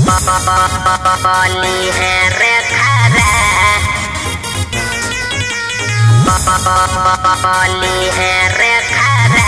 बोली है रे खरा बोली है रे खरा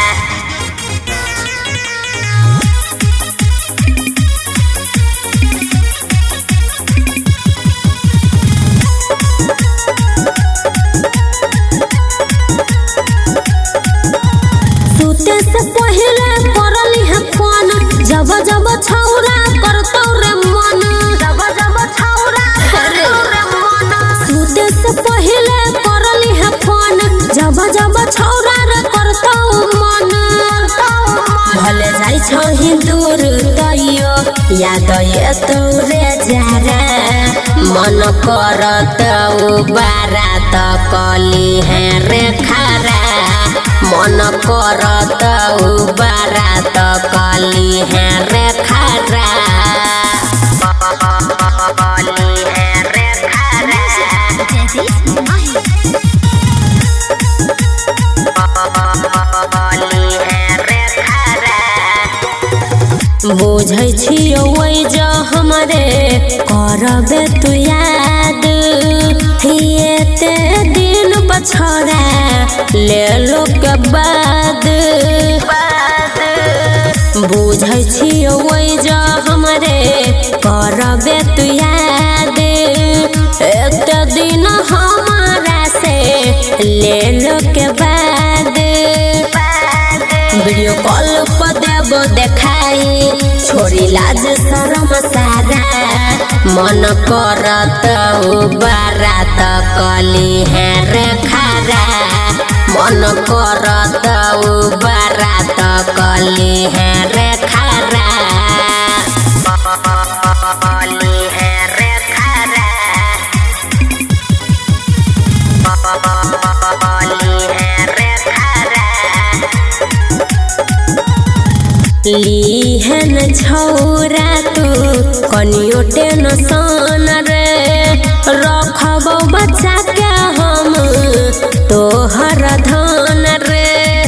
सूते से पहले करली है फोन जब जब छौरा करतौ रे मन जब जब छौरा करतौ रे मन सूते से पहले करली है फोन जब जब छौरा रे करतौ मन भले जाई छही दूर तइयो याद एतौ रे जारा मन करतौ बारात कली है रे खरा मन करतौ बारात कली है रे खरा बोली है रे खरा बोली है रे खरा बुझै छियो ओइ जो हमरे करबे तू याद हिएते दिन पछड़ा ले लो के बाद बुझै छियो ओइ जो हमरे करबे तू याद एक दिन हमारा से ले लो के बाद वीडियो कॉल पर देबो देखाई छोड़ी लाज शरम सारा मन करतौ बारात कली है रे खरा मन करतौ बारात कली है रे खरा बोली है रे खरा बोली है रे खरा लीहन छौरा तू कनियो टेंशन रे रखबो बच्चा के हम तोहर धन रे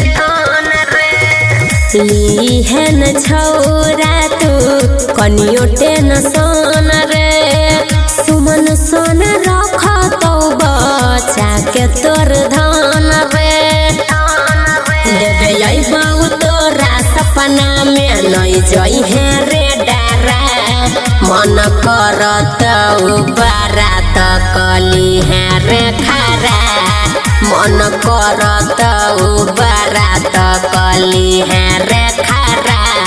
लीहन छौरा तू कनियो टेंशन रे सुमन सन रखतौ बच्चा के तोर धन रे देबे अइबौ तोरा सपना में नहीं जई है रे डारा मन करतौ बारात कली है रे खरा मन करतौ बारात कली है रे खरा।